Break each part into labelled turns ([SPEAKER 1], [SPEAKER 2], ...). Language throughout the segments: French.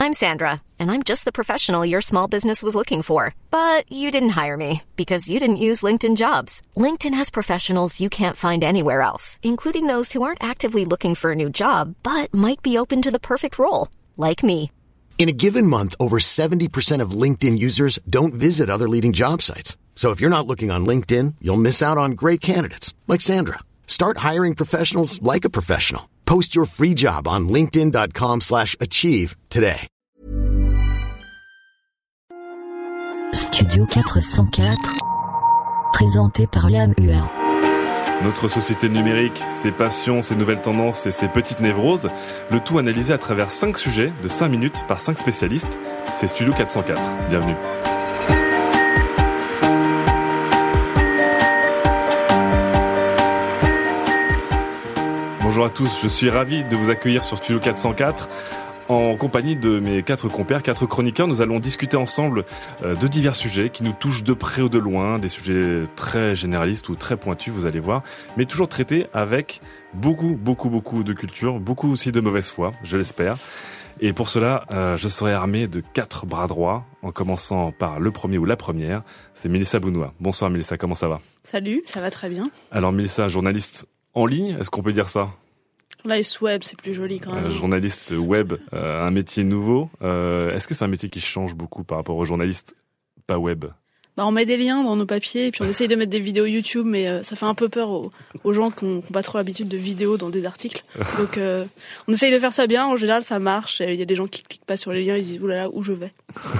[SPEAKER 1] I'm Sandra, and I'm just the professional your small business was looking for. But you didn't hire me because you didn't use LinkedIn Jobs. LinkedIn has professionals you can't find anywhere else, including those who aren't actively looking for a new job, but might be open to the perfect role, like me.
[SPEAKER 2] In a given month, over 70% of LinkedIn users don't visit other leading job sites. So if you're not looking on LinkedIn, you'll miss out on great candidates like Sandra. Start hiring professionals like a professional. Post your free job on linkedin.com/achieve today.
[SPEAKER 3] Studio 404, présenté par l'AMUA.
[SPEAKER 4] Notre société numérique, ses passions, ses nouvelles tendances et ses petites névroses, le tout analysé à travers 5 sujets de 5 minutes par 5 spécialistes. C'est Studio 404. Bienvenue. Bonjour à tous, je suis ravi de vous accueillir sur Studio 404. En compagnie de mes 4 compères, 4 chroniqueurs, nous allons discuter ensemble de divers sujets qui nous touchent de près ou de loin, des sujets très généralistes ou très pointus, vous allez voir, mais toujours traités avec beaucoup de culture, beaucoup aussi de mauvaise foi, je l'espère. Et pour cela, je serai armé de 4 bras droits, en commençant par le premier ou la première, c'est Mélissa Bounoua. Bonsoir Mélissa, comment ça va ?
[SPEAKER 5] Salut, ça va très bien.
[SPEAKER 4] Alors Mélissa, journaliste en ligne, est-ce qu'on peut dire ça ?
[SPEAKER 5] Journaliste web, c'est plus joli quand même.
[SPEAKER 4] Journaliste web, un métier nouveau. Est-ce que c'est un métier qui change beaucoup par rapport aux journalistes pas web ?
[SPEAKER 5] On met des liens dans nos papiers et puis on essaye de mettre des vidéos YouTube, mais ça fait un peu peur aux gens qui n'ont pas trop l'habitude de vidéos dans des articles. Donc on essaye de faire ça bien, en général ça marche. Il y a des gens qui cliquent pas sur les liens, ils disent oulala, où je vais.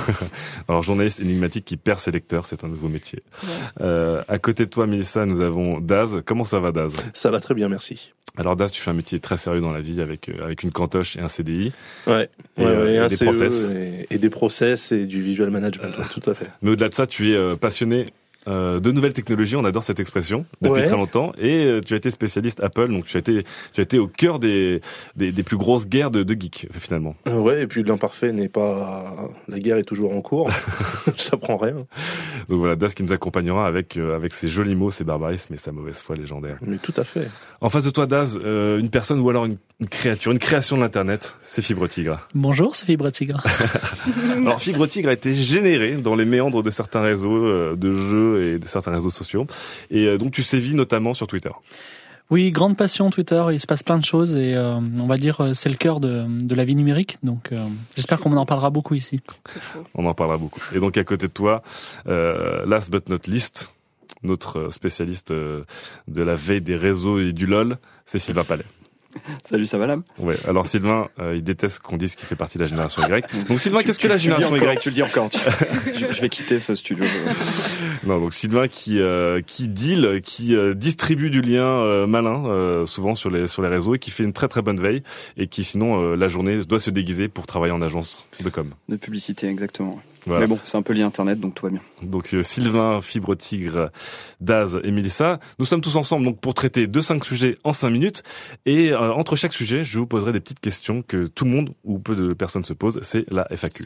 [SPEAKER 4] Alors journaliste énigmatique qui perd ses lecteurs, c'est un nouveau métier. Ouais. À côté de toi Mélissa, nous avons Daz. Comment ça va Daz ?
[SPEAKER 6] Ça va très bien, merci.
[SPEAKER 4] Alors Daz, tu fais un métier très sérieux dans la vie avec une cantoche et un CDI.
[SPEAKER 6] Ouais.
[SPEAKER 4] Et
[SPEAKER 6] un
[SPEAKER 4] des
[SPEAKER 6] CE
[SPEAKER 4] process.
[SPEAKER 6] Et des process et du visual management, tout à fait.
[SPEAKER 4] Mais au-delà de ça, tu es passionné de nouvelles technologies, on adore cette expression depuis très longtemps, et tu as été spécialiste Apple, donc tu as été au cœur des plus grosses guerres de geeks finalement.
[SPEAKER 6] Ouais, et puis l'imparfait n'est pas, la guerre est toujours en cours. Je t'apprends rien.
[SPEAKER 4] Donc voilà, Daz qui nous accompagnera avec ses jolis mots, ses barbarismes et sa mauvaise foi légendaire.
[SPEAKER 6] Mais tout à fait.
[SPEAKER 4] En face de toi Daz, une personne ou alors une créature, une création de l'internet, c'est Fibre Tigre.
[SPEAKER 7] Bonjour, c'est Fibre Tigre.
[SPEAKER 4] Alors Fibre Tigre a été généré dans les méandres de certains réseaux de jeux et de certains réseaux sociaux. Et donc tu sévis notamment sur Twitter.
[SPEAKER 7] Oui, grande passion Twitter, il se passe plein de choses et on va dire c'est le cœur de la vie numérique. Donc j'espère qu'on en parlera beaucoup ici.
[SPEAKER 5] C'est faux.
[SPEAKER 4] On en parlera beaucoup. Et donc à côté de toi, last but not least, notre spécialiste de la veille des réseaux et du LOL, c'est Sylvain Palais.
[SPEAKER 8] Salut, ça va là ?
[SPEAKER 4] Ouais. Alors Sylvain, il déteste qu'on dise qu'il fait partie de la génération Y. Donc Sylvain, qu'est-ce que la génération Y ?
[SPEAKER 8] Tu le dis encore. Je vais quitter ce studio.
[SPEAKER 4] Non, donc Sylvain qui deal, qui distribue du lien malin, souvent sur les réseaux, et qui fait une très très bonne veille, et qui sinon la journée doit se déguiser pour travailler en agence de com.
[SPEAKER 8] De publicité, exactement.
[SPEAKER 4] Voilà.
[SPEAKER 8] Mais bon, c'est un peu lié Internet, donc tout va bien.
[SPEAKER 4] Donc Sylvain, Fibre Tigre, Daz et Mélissa, nous sommes tous ensemble donc pour traiter de 5 sujets en 5 minutes. Et entre chaque sujet, je vous poserai des petites questions que tout le monde ou peu de personnes se posent. C'est la FAQ.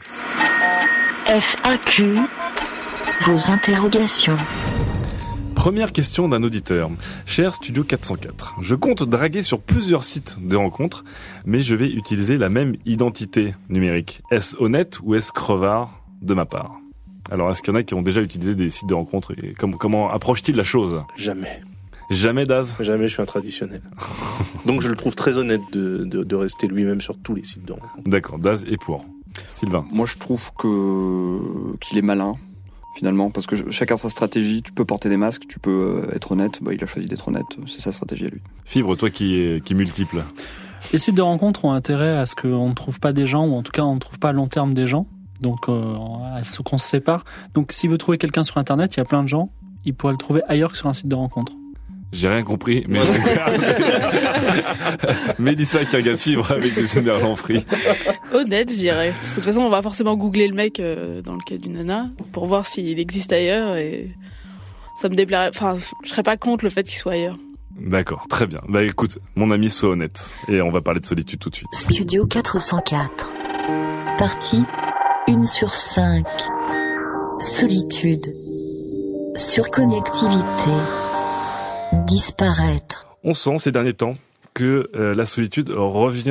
[SPEAKER 3] FAQ, vos interrogations.
[SPEAKER 4] Première question d'un auditeur. Cher Studio 404, je compte draguer sur plusieurs sites de rencontres, mais je vais utiliser la même identité numérique. Est-ce honnête ou est-ce crevard de ma part ? Alors, est-ce qu'il y en a qui ont déjà utilisé des sites de rencontres et comment approche-t-il la chose ?
[SPEAKER 6] Jamais.
[SPEAKER 4] Jamais, Daz ?
[SPEAKER 6] Jamais, je suis un traditionnel. Donc je le trouve très honnête de rester lui-même sur tous les sites de rencontres.
[SPEAKER 4] D'accord, Daz est pour. Sylvain ?
[SPEAKER 8] Moi, je trouve qu'il est malin, finalement, parce que chacun sa stratégie. Tu peux porter des masques, tu peux être honnête. Il a choisi d'être honnête, c'est sa stratégie à lui.
[SPEAKER 4] Fibre, toi qui est multiple.
[SPEAKER 7] Les sites de rencontres ont intérêt à ce qu'on ne trouve pas des gens, ou en tout cas on ne trouve pas à long terme des gens. Donc à ce qu'on se sépare. Donc s'il veut trouver quelqu'un sur Internet, il y a plein de gens, il pourrait le trouver ailleurs que sur un site de rencontre.
[SPEAKER 4] J'ai rien compris, mais Mélissa qui regarde Fibre avec des yeux merlanfris.
[SPEAKER 5] Honnête, je dirais. Parce que de toute façon, on va forcément googler le mec dans le cas d'une nana pour voir s'il existe ailleurs et ça me déplairait. Enfin, je serais pas contre le fait qu'il soit ailleurs.
[SPEAKER 4] D'accord, très bien. Écoute, mon ami, sois honnête. Et on va parler de solitude tout de suite.
[SPEAKER 3] Studio 404. Partie 1 sur 5. Solitude. Surconnectivité. Disparaître.
[SPEAKER 4] On sent ces derniers temps que la solitude revient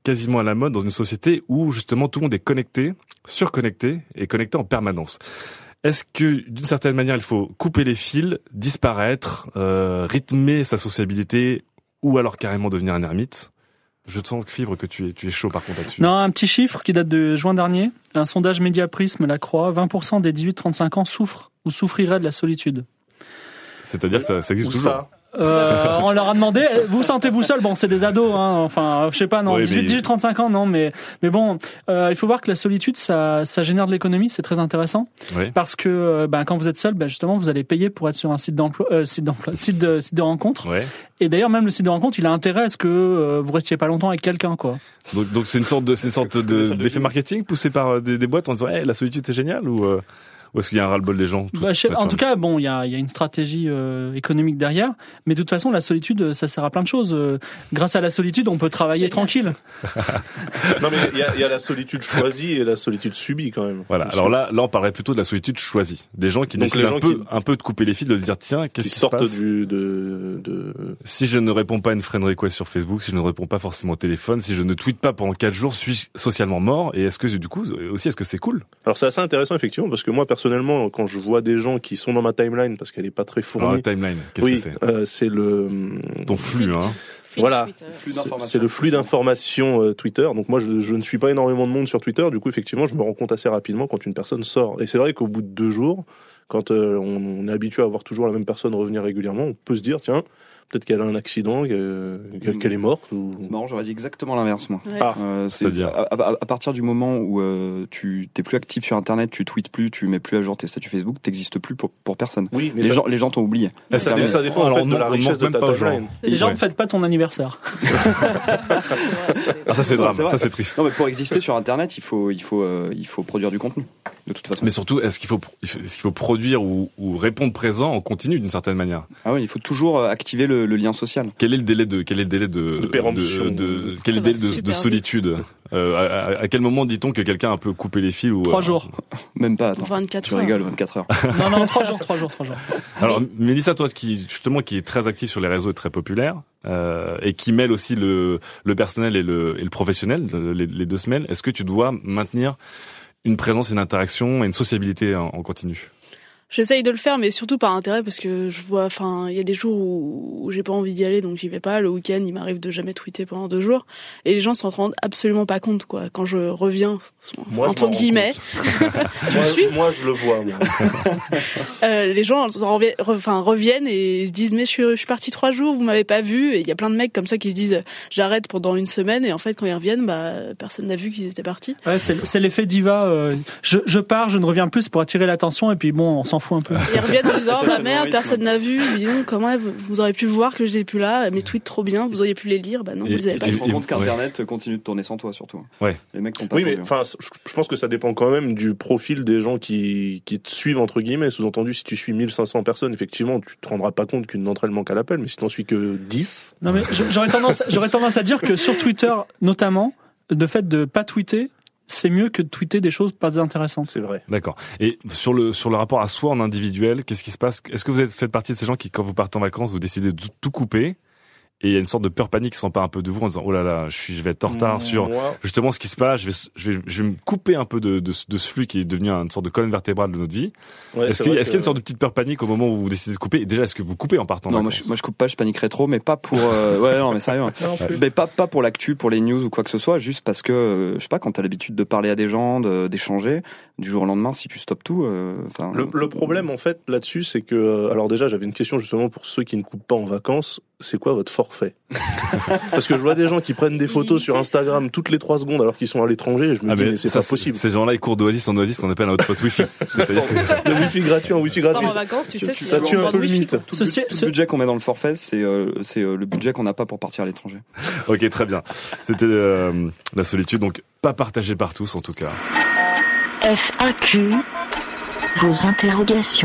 [SPEAKER 4] quasiment à la mode dans une société où justement tout le monde est connecté, surconnecté et connecté en permanence. Est-ce que d'une certaine manière il faut couper les fils, disparaître, rythmer sa sociabilité ou alors carrément devenir un ermite? Je te sens, Fibre, que tu es chaud par contre là-dessus.
[SPEAKER 7] Non, un petit chiffre qui date de juin dernier. Un sondage Mediaprism, la Croix, 20% des 18-35 ans souffrent ou souffriraient de la solitude.
[SPEAKER 4] C'est-à-dire que ça existe toujours.
[SPEAKER 6] Ça.
[SPEAKER 7] On leur a demandé, vous sentez-vous seul? Bon, c'est des ados, hein. Enfin, je sais pas, non.
[SPEAKER 4] Oui,
[SPEAKER 7] 18-35 ans, non, mais bon, il faut voir que la solitude, ça génère de l'économie, c'est très intéressant.
[SPEAKER 4] Oui.
[SPEAKER 7] Parce que, quand vous êtes seul, justement, vous allez payer pour être sur un site site de rencontre.
[SPEAKER 4] Ouais.
[SPEAKER 7] Et d'ailleurs, même le site de rencontre, il a intérêt à ce que vous restiez pas longtemps avec quelqu'un, quoi.
[SPEAKER 4] Donc c'est une sorte d'effet marketing poussé par des boîtes en disant, la solitude c'est génial ou est-ce qu'il y a un ras-le-bol des gens?
[SPEAKER 7] En tout cas, bon, il y a une stratégie économique derrière, mais de toute façon, la solitude, ça sert à plein de choses. Grâce à la solitude, on peut travailler tranquille.
[SPEAKER 6] Non, mais il y a la solitude choisie et la solitude subie quand même.
[SPEAKER 4] Voilà. Alors là, on parlerait plutôt de la solitude choisie. Des gens qui décident un peu de couper les fils, de se dire tiens, qu'est-ce qui se passe si je ne réponds pas à une friend request sur Facebook, si je ne réponds pas forcément au téléphone, si je ne tweete pas pendant 4 jours, suis-je socialement mort? Et est-ce que du coup aussi, est-ce que c'est cool?
[SPEAKER 6] Alors c'est assez intéressant effectivement parce que moi personnellement, quand je vois des gens qui sont dans ma timeline parce qu'elle est pas très fournie.
[SPEAKER 4] Alors la timeline, qu'est-ce que c'est?
[SPEAKER 6] C'est le
[SPEAKER 4] ton flux, hein.
[SPEAKER 6] Voilà, c'est le flux d'informations Twitter. Donc moi, je ne suis pas énormément de monde sur Twitter. Du coup, effectivement, je me rends compte assez rapidement quand une personne sort. Et c'est vrai qu'au bout de 2 jours, quand on est habitué à voir toujours la même personne revenir régulièrement, on peut se dire, tiens, peut-être qu'elle a un accident, qu'elle est morte. Ou...
[SPEAKER 8] C'est marrant, j'aurais dit exactement l'inverse, moi.
[SPEAKER 5] Ouais.
[SPEAKER 8] C'est-à-dire à partir du moment où tu t'es plus actif sur Internet, tu tweets plus, tu mets plus à jour tes statuts Facebook, t'existes plus pour personne.
[SPEAKER 6] Oui, mais
[SPEAKER 8] les gens t'ont oublié.
[SPEAKER 6] Ça dépend en fait de la richesse de ta timeline.
[SPEAKER 7] Les gens ne fêtent pas ton anniversaire.
[SPEAKER 4] Ça c'est drame, ça c'est triste.
[SPEAKER 8] Non, mais pour exister sur Internet, il faut produire du contenu. De toute façon.
[SPEAKER 4] Mais surtout, est-ce qu'il faut produire ou répondre présent en continu d'une certaine manière?
[SPEAKER 8] Ah oui, il faut toujours activer le lien social.
[SPEAKER 4] Quel est le délai de
[SPEAKER 6] péremption,
[SPEAKER 4] quel est le délai de solitude? À quel moment dit-on que quelqu'un a un peu coupé les fils ou
[SPEAKER 7] 3 jours.
[SPEAKER 8] Même pas, attends.
[SPEAKER 5] 24
[SPEAKER 8] tu
[SPEAKER 5] heures.
[SPEAKER 8] rigoles, 24 heures.
[SPEAKER 7] Non, 3 jours.
[SPEAKER 4] Alors, Mélissa, toi qui est très active sur les réseaux et très populaire, et qui mêle aussi le personnel et le professionnel, les 2 semaines, est-ce que tu dois maintenir une présence, une interaction et une sociabilité en continu?
[SPEAKER 5] J'essaye de le faire, mais surtout par intérêt, parce que je vois, il y a des jours où j'ai pas envie d'y aller, donc j'y vais pas. Le week-end, il m'arrive de jamais tweeter pendant 2 jours. Et les gens s'en rendent absolument pas compte, quoi. Quand je reviens, entre guillemets.
[SPEAKER 6] Moi, je le vois, moi.
[SPEAKER 5] Les gens reviennent et se disent, mais je suis parti 3 jours, vous m'avez pas vu. Et il y a plein de mecs comme ça qui se disent, j'arrête pendant 1 semaine. Et en fait, quand ils reviennent, personne n'a vu qu'ils étaient partis.
[SPEAKER 7] Ouais, c'est l'effet diva. Je pars, je ne reviens plus pour attirer l'attention, et puis bon, on s'en fout un peu.
[SPEAKER 5] Ils reviennent en disant, merde, personne n'a vu. Dis donc, comment vous auriez pu voir que j'étais plus là? Mes tweets trop bien, vous auriez pu les lire. Non, vous les avez pas.
[SPEAKER 8] Tu te rends compte qu'Internet continue de tourner sans toi, surtout.
[SPEAKER 4] Ouais.
[SPEAKER 8] Les mecs t'ont pas.
[SPEAKER 6] Oui, mais je pense que ça dépend quand même du profil des gens qui te suivent, entre guillemets. Sous-entendu, si tu suis 1500 personnes, effectivement, tu te rendras pas compte qu'une d'entre elles manque à l'appel. Mais si t'en suis que 10.
[SPEAKER 7] Non, mais j'aurais tendance à dire que sur Twitter, notamment, le fait de pas tweeter, c'est mieux que de tweeter des choses pas intéressantes.
[SPEAKER 6] C'est vrai.
[SPEAKER 4] D'accord. Et sur le rapport à soi en individuel, qu'est-ce qui se passe? Est-ce que vous faites partie de ces gens qui, quand vous partez en vacances, vous décidez de tout couper? Et il y a une sorte de peur panique qui s'empare un peu de vous en disant, oh là là, je vais être en retard sur justement ce qui se passe, je vais me couper un peu de ce flux qui est devenu une sorte de colonne vertébrale de notre vie. Ouais, est-ce qu'il y a une sorte de petite peur panique au moment où vous décidez de couper? Et déjà, est-ce que vous coupez en partant?
[SPEAKER 8] Non, moi je coupe pas, je paniquerais trop, mais pas pour, ouais, non, mais sérieux. Mais pas pour l'actu, pour les news ou quoi que ce soit, juste parce que, je sais pas, quand t'as l'habitude de parler à des gens, d'échanger, du jour au lendemain, si tu stoppes tout,
[SPEAKER 6] Le problème, en fait, là-dessus, c'est que, alors déjà, j'avais une question justement pour ceux qui ne coupent pas en vacances. C'est quoi votre forfait? Parce que je vois des gens qui prennent des photos sur Instagram toutes les 3 secondes alors qu'ils sont à l'étranger et je me dis mais c'est pas possible.
[SPEAKER 4] Ces gens-là ils courent d'oasis en oasis qu'on appelle un hotspot wifi.
[SPEAKER 6] Le wifi gratuit en wifi gratuit.
[SPEAKER 5] En vacances, tu sais,
[SPEAKER 6] ça tue un peu le mythe.
[SPEAKER 8] Tout le budget qu'on met dans le forfait, c'est le budget qu'on n'a pas pour partir à l'étranger.
[SPEAKER 4] Ok, très bien. C'était la solitude, donc pas partagée par tous en tout cas.
[SPEAKER 3] FAQ, vos interrogations.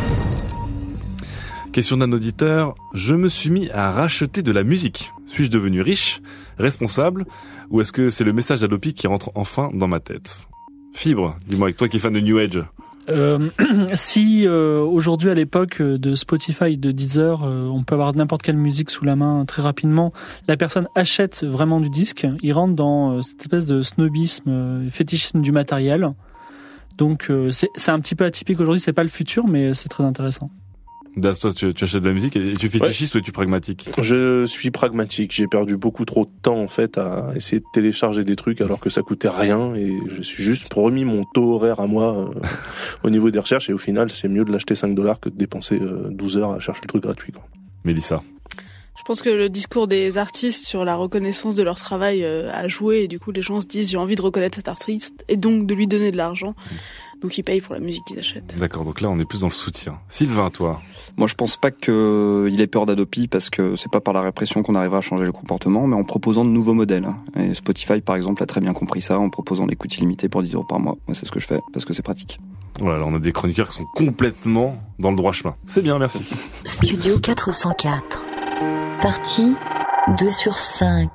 [SPEAKER 4] Question d'un auditeur, je me suis mis à racheter de la musique. Suis-je devenu riche, responsable, ou est-ce que c'est le message d'Adopi qui rentre enfin dans ma tête? Fibre, dis-moi, avec toi qui es fan de New Age.
[SPEAKER 7] Si aujourd'hui, à l'époque de Spotify, de Deezer, on peut avoir n'importe quelle musique sous la main très rapidement, la personne achète vraiment du disque, il rentre dans cette espèce de snobisme, fétichisme du matériel. Donc c'est un petit peu atypique aujourd'hui, c'est pas le futur, mais c'est très intéressant.
[SPEAKER 4] Das, toi, tu achètes de la musique et tu fétichistes ou es-tu pragmatique?
[SPEAKER 6] Je suis pragmatique. J'ai perdu beaucoup trop de temps, en fait, à essayer de télécharger des trucs alors que ça coûtait rien, et je suis juste remis mon taux horaire à moi au niveau des recherches, et au final, c'est mieux de l'acheter $5 que de dépenser 12 heures à chercher le truc gratuit, quoi.
[SPEAKER 4] Mélissa.
[SPEAKER 5] Je pense que le discours des artistes sur la reconnaissance de leur travail a joué, et du coup les gens se disent j'ai envie de reconnaître cet artiste et donc de lui donner de l'argent. Donc ils payent pour la musique qu'ils achètent.
[SPEAKER 4] D'accord, donc là on est plus dans le soutien. Sylvain, toi?
[SPEAKER 8] Moi je pense pas qu'il ait peur d'Adopi, parce que c'est pas par la répression qu'on arrivera à changer le comportement, mais en proposant de nouveaux modèles. Et Spotify par exemple a très bien compris ça en proposant l'écoute illimitée pour 10 € par mois. Moi c'est ce que je fais parce que c'est pratique.
[SPEAKER 4] Voilà, on a des chroniqueurs qui sont complètement dans le droit chemin. C'est bien, merci.
[SPEAKER 3] Studio 404. Partie 2/5.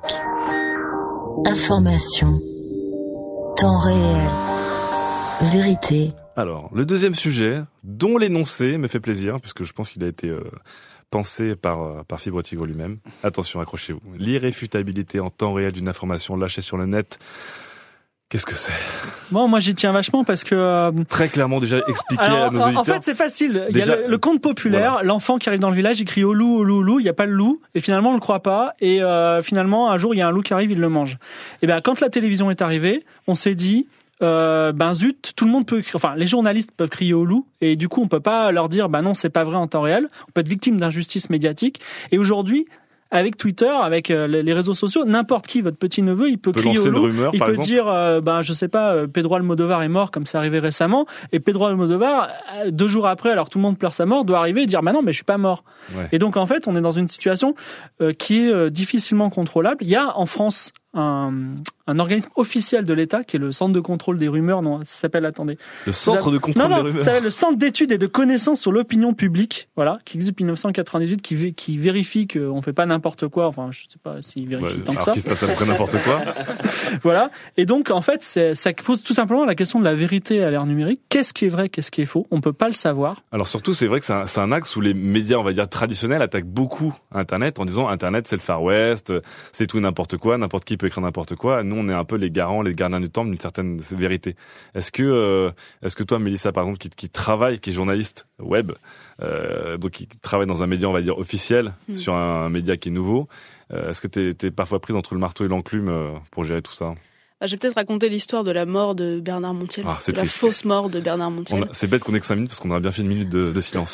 [SPEAKER 3] Information. Temps réel. Vérité.
[SPEAKER 4] Alors, le deuxième sujet, dont l'énoncé me fait plaisir, puisque je pense qu'il a été pensé par Fibre Tigre lui-même. Attention, accrochez-vous. L'irréfutabilité en temps réel d'une information lâchée sur le net. Qu'est-ce que c'est?
[SPEAKER 7] Bon, moi j'y tiens vachement parce que
[SPEAKER 4] très clairement déjà expliqué à nos auditeurs.
[SPEAKER 7] En fait, c'est facile. Il y a le conte populaire, voilà. L'enfant qui arrive dans le village, il crie au loup, au loup, au loup. Il y a pas le loup, et finalement on le croit pas. Et finalement, un jour, il y a un loup qui arrive, il le mange. Et ben, quand la télévision est arrivée, on s'est dit. Zut, tout le monde peut, enfin, les journalistes peuvent crier au loup, et du coup, on peut pas leur dire, non, c'est pas vrai en temps réel. On peut être victime d'injustice médiatique. Et aujourd'hui, avec Twitter, avec les réseaux sociaux, n'importe qui, votre petit neveu, il peut crier au loup.
[SPEAKER 4] Rumeur,
[SPEAKER 7] il peut
[SPEAKER 4] exemple.
[SPEAKER 7] dire, je sais pas, Pedro Almodovar est mort, comme c'est arrivé récemment. Et Pedro Almodovar, 2 jours après, alors tout le monde pleure sa mort, doit arriver et dire, non, mais je suis pas mort. Ouais. Et donc, en fait, on est dans une situation qui est difficilement contrôlable. Il y a en France un organisme officiel de l'État qui est le Centre de contrôle des rumeurs, ça s'appelle, attendez.
[SPEAKER 4] Le Centre de contrôle des rumeurs.
[SPEAKER 7] Ça s'appelle le Centre d'études et de connaissances sur l'opinion publique, voilà, qui existe depuis 1998, qui vérifie qu'on fait pas n'importe quoi, enfin, je sais pas s'il vérifie tant que ça.
[SPEAKER 4] Qui se passe après n'importe quoi.
[SPEAKER 7] Voilà. Et donc, en fait, ça pose tout simplement la question de la vérité à l'ère numérique. Qu'est-ce qui est vrai, qu'est-ce qui est faux? On peut pas le savoir.
[SPEAKER 4] Alors surtout, c'est vrai que c'est un axe où les médias, on va dire, traditionnels attaquent beaucoup Internet en disant Internet, c'est le Far West, c'est tout et n'importe quoi, n'importe qui peut écrire n'importe quoi. Nous, on est un peu les garants, les gardiens du temple d'une certaine vérité. Est-ce que toi, Mélissa, par exemple, qui travaille, qui est journaliste web, donc qui travaille dans un média, on va dire, officiel, sur un média qui est nouveau, est-ce que t'es parfois prise entre le marteau et l'enclume pour gérer tout ça?
[SPEAKER 5] Je vais peut-être raconter l'histoire de la mort de Bernard Montiel,
[SPEAKER 4] de
[SPEAKER 5] la fausse mort de Bernard Montiel.
[SPEAKER 4] C'est bête qu'on ait que 5 minutes parce qu'on aurait bien fait 1 minute de silence.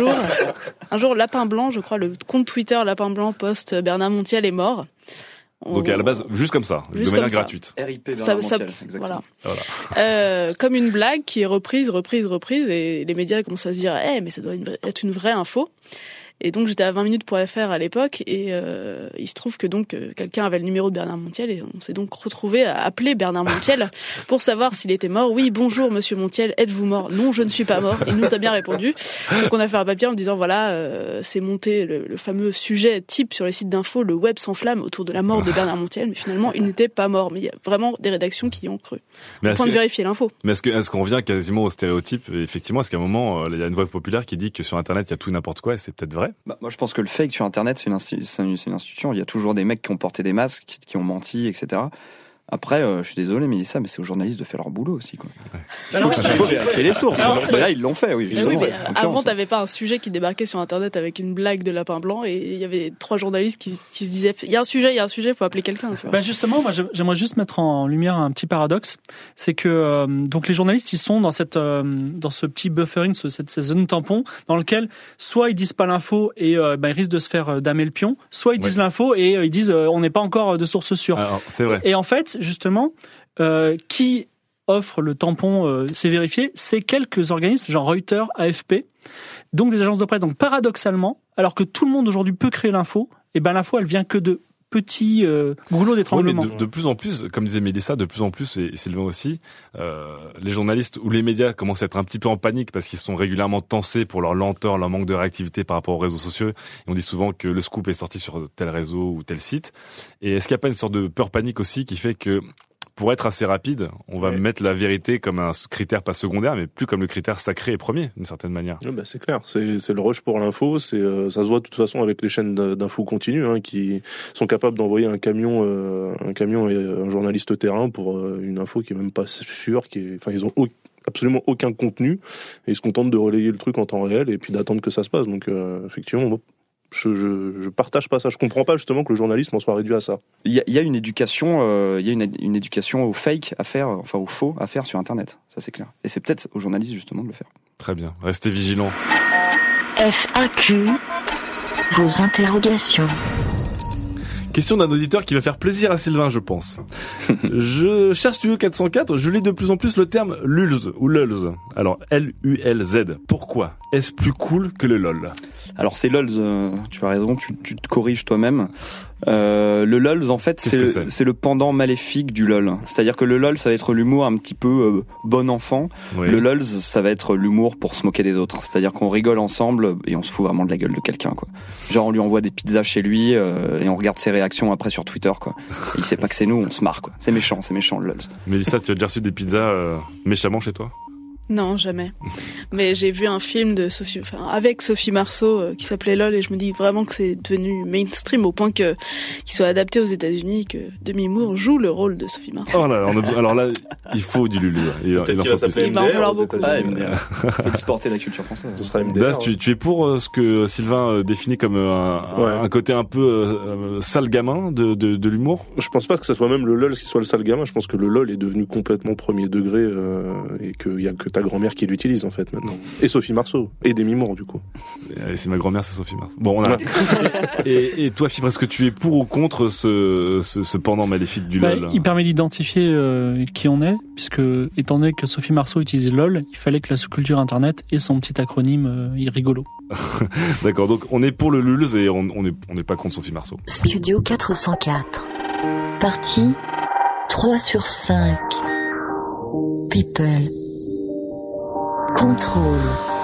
[SPEAKER 5] Un jour, Lapin Blanc, je crois, le compte Twitter Lapin Blanc poste Bernard Montiel est mort.
[SPEAKER 4] Donc à la base, juste comme ça, de manière gratuite.
[SPEAKER 8] RIP Bernard Montiel, exactement.
[SPEAKER 5] Voilà. Comme une blague qui est reprise, et les médias commencent à se dire mais ça doit être une vraie info. Et donc j'étais à 20minutes.fr à l'époque, et il se trouve que donc quelqu'un avait le numéro de Bernard Montiel, et on s'est donc retrouvé à appeler Bernard Montiel pour savoir s'il était mort. Oui, bonjour monsieur Montiel, êtes-vous mort? Non, je ne suis pas mort. Il nous a bien répondu. Donc on a fait un papier en disant voilà, c'est monté le fameux sujet type sur les sites d'infos, le web s'enflamme autour de la mort de Bernard Montiel, mais finalement il n'était pas mort. Mais il y a vraiment des rédactions qui y ont cru. Au point de vérifier l'info.
[SPEAKER 4] Mais est-ce qu'on revient quasiment au stéréotype? Effectivement, est-ce qu'à un moment il y a une voix populaire qui dit que sur Internet il y a tout et n'importe quoi, et c'est peut-être vrai?
[SPEAKER 8] Moi, je pense que le fake sur Internet, c'est une institution. Il y a toujours des mecs qui ont porté des masques, qui ont menti, etc. Après, je suis désolé, Mélissa, mais c'est aux journalistes de faire leur boulot aussi, quoi.
[SPEAKER 4] Il faut vérifier les sources.
[SPEAKER 8] Mais là, ils l'ont fait, oui.
[SPEAKER 5] Mais avant, t'avais pas un sujet qui débarquait sur Internet avec une blague de Lapin Blanc, et il y avait 3 journalistes qui se disaient il y a un sujet, faut appeler quelqu'un.
[SPEAKER 7] Justement, moi, j'aimerais juste mettre en lumière un petit paradoxe, c'est que donc les journalistes, ils sont dans ce petit buffering, cette zone tampon, dans lequel soit ils disent pas l'info et ils risquent de se faire damer le pion, soit ils disent l'info et ils disent on n'est pas encore de source sûre.
[SPEAKER 4] Alors, c'est vrai.
[SPEAKER 7] Et en fait, justement, qui offre le tampon, c'est vérifié, c'est quelques organismes, genre Reuters, AFP, donc des agences de presse. Donc paradoxalement, alors que tout le monde aujourd'hui peut créer l'info, et l'info elle vient que de petits goulots d'étranglement.
[SPEAKER 4] Oui, mais de plus en plus, comme disait Mélissa, de plus en plus, et Sylvain aussi, les journalistes ou les médias commencent à être un petit peu en panique parce qu'ils sont régulièrement tensés pour leur lenteur, leur manque de réactivité par rapport aux réseaux sociaux. Et on dit souvent que le scoop est sorti sur tel réseau ou tel site. Et est-ce qu'il n'y a pas une sorte de peur panique aussi qui fait que pour être assez rapide, on va mettre la vérité comme un critère pas secondaire, mais plus comme le critère sacré et premier, d'une certaine manière.
[SPEAKER 6] Ouais, c'est clair, c'est le rush pour l'info, ça se voit de toute façon avec les chaînes d'infos continues, qui sont capables d'envoyer un camion et un journaliste terrain pour une info qui est même pas sûre, ils ont absolument aucun contenu et ils se contentent de relayer le truc en temps réel et puis d'attendre que ça se passe. Donc effectivement, je partage pas ça. Je comprends pas justement que le journalisme en soit réduit à ça.
[SPEAKER 8] Il y a une éducation, une éducation au fake à faire, enfin au faux à faire sur Internet. Ça c'est clair. Et c'est peut-être aux journalistes justement de le faire.
[SPEAKER 4] Très bien. Restez vigilants.
[SPEAKER 3] FAQ. Vos interrogations.
[SPEAKER 4] Question d'un auditeur qui va faire plaisir à Sylvain, je pense. Je cherche Studio 404, je lis de plus en plus le terme lulz ou lulz. Alors L-U-L-Z. Pourquoi ? Est-ce plus cool que le LOL ?
[SPEAKER 8] Alors c'est lulz, tu as raison, tu te corriges toi-même. Le lulz en fait c'est le pendant maléfique du lol. C'est-à-dire que le lol ça va être l'humour un petit peu bon enfant. Oui. Le lulz ça va être l'humour pour se moquer des autres. C'est-à-dire qu'on rigole ensemble et on se fout vraiment de la gueule de quelqu'un quoi. Genre on lui envoie des pizzas chez lui et on regarde ses réactions après sur Twitter quoi. Et il sait pas que c'est nous, on se marre quoi. C'est méchant le lulz.
[SPEAKER 4] Mélissa, tu as déjà reçu des pizzas méchamment chez toi ?
[SPEAKER 5] Non, jamais. Mais j'ai vu un film avec Sophie Marceau qui s'appelait LOL et je me dis vraiment que c'est devenu mainstream au point qu'il soit adapté aux États-Unis, que Demi Moore joue le rôle de Sophie Marceau.
[SPEAKER 4] Oh là, alors là, il faut du Lulu. Il en faut plus.
[SPEAKER 5] Il va en falloir beaucoup.
[SPEAKER 8] Faut exporter la culture française.
[SPEAKER 6] Ce sera MDR.
[SPEAKER 4] Daz, tu es pour ce que Sylvain définit comme un côté un peu sale gamin de l'humour ?
[SPEAKER 6] Je pense pas que ça soit même le LOL qui soit le sale gamin. Je pense que le LOL est devenu complètement premier degré et qu'il y a que ta grand-mère qui l'utilise en fait maintenant. Et Sophie Marceau. Et Demi Moore du coup.
[SPEAKER 4] Et c'est ma grand-mère, c'est Sophie Marceau. Bon, on a... et toi, Fibre, est-ce que tu es pour ou contre ce pendant maléfique du LOL ?
[SPEAKER 7] Il permet d'identifier qui on est, puisque étant donné que Sophie Marceau utilise LOL, il fallait que la sous-culture internet ait son petit acronyme rigolo.
[SPEAKER 4] D'accord, donc on est pour le lulz et on n'est pas contre Sophie Marceau.
[SPEAKER 3] Studio 404. Partie 3/5. People. Contrôle.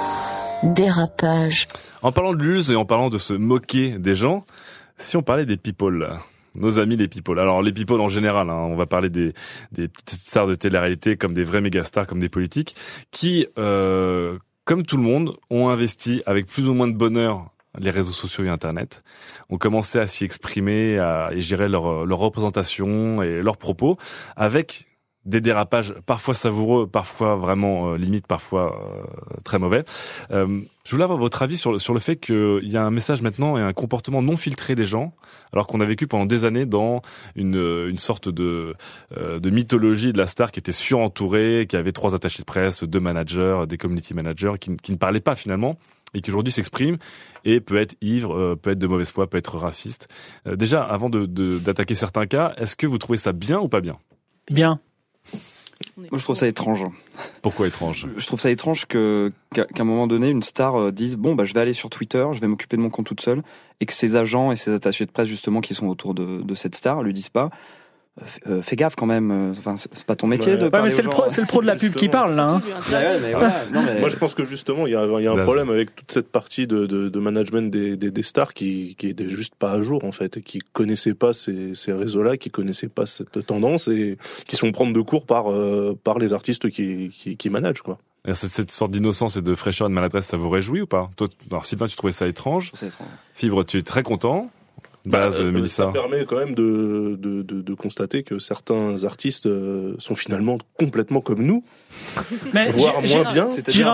[SPEAKER 3] Dérapage.
[SPEAKER 4] En parlant de lulz et en parlant de se moquer des gens, si on parlait des people là, nos amis les people. Alors les people en général, on va parler des petites stars de télé-réalité comme des vrais mégastars, comme des politiques, qui, comme tout le monde, ont investi avec plus ou moins de bonheur les réseaux sociaux et Internet, ont commencé à s'y exprimer, à gérer leur représentation et leurs propos avec des dérapages parfois savoureux, parfois vraiment limite, parfois très mauvais. Je voulais avoir votre avis sur le fait qu'il y a un message maintenant et un comportement non filtré des gens, alors qu'on a vécu pendant des années dans une sorte de mythologie de la star qui était surentourée, qui avait 3 attachés de presse, 2 managers, des community managers, qui ne parlaient pas finalement, et qui aujourd'hui s'exprime et peut être ivre, peut être de mauvaise foi, peut être raciste. Déjà, avant d'attaquer certains cas, est-ce que vous trouvez ça bien ou pas bien ?
[SPEAKER 7] Bien.
[SPEAKER 8] Moi, je trouve ça étrange.
[SPEAKER 4] Pourquoi étrange ?
[SPEAKER 8] Je trouve ça étrange qu'à un moment donné, une star dise bon, je vais aller sur Twitter, je vais m'occuper de mon compte toute seule, et que ses agents et ses attachés de presse justement qui sont autour de cette star lui disent pas. Fais gaffe quand même. Enfin, c'est pas ton métier de parler.
[SPEAKER 7] Mais c'est le pro de la pub qui parle là.
[SPEAKER 6] Moi, je pense que justement, il y a un problème avec toute cette partie de management des stars qui est juste pas à jour en fait, et qui connaissaient pas ces réseaux-là, qui connaissaient pas cette tendance et qui sont prendre de court par les artistes qui managent quoi.
[SPEAKER 4] Et cette sorte d'innocence et de fraîcheur et de maladresse, ça vous réjouit ou pas ? Toi, alors Sylvain, tu trouvais ça étrange ?
[SPEAKER 8] Je trouve ça étrange.
[SPEAKER 4] Fibre, tu es très content. Mélissa.
[SPEAKER 6] Ça permet quand même de constater que certains artistes sont finalement complètement comme nous, voire moins bien.
[SPEAKER 7] J'irai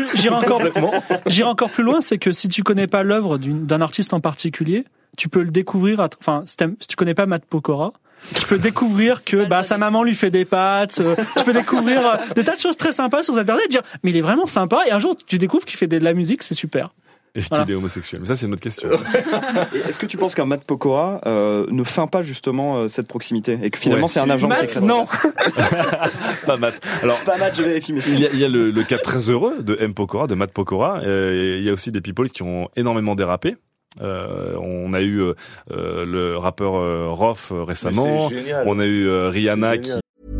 [SPEAKER 7] encore plus loin, c'est que si tu connais pas l'œuvre d'un artiste en particulier, tu peux le découvrir. Si tu connais pas Matt Pokora, tu peux découvrir que sa maman lui fait des pâtes. Tu peux découvrir des tas de choses très sympas sur Internet, dire mais il est vraiment sympa. Et un jour tu découvres qu'il fait de la musique, c'est super.
[SPEAKER 4] Et qu'il est homosexuel. Mais ça, c'est une autre question.
[SPEAKER 8] Est-ce que tu penses qu'un Matt Pokora ne feint pas justement cette proximité et que finalement c'est un agent
[SPEAKER 7] Matt, non.
[SPEAKER 4] Pas Matt. Alors,
[SPEAKER 8] pas Matt, je vérifie.
[SPEAKER 4] Il y a le cas très heureux de Pokora, de Matt Pokora. Il y a aussi des people qui ont énormément dérapé. On a eu le rappeur Rof récemment. On a eu Rihanna qui...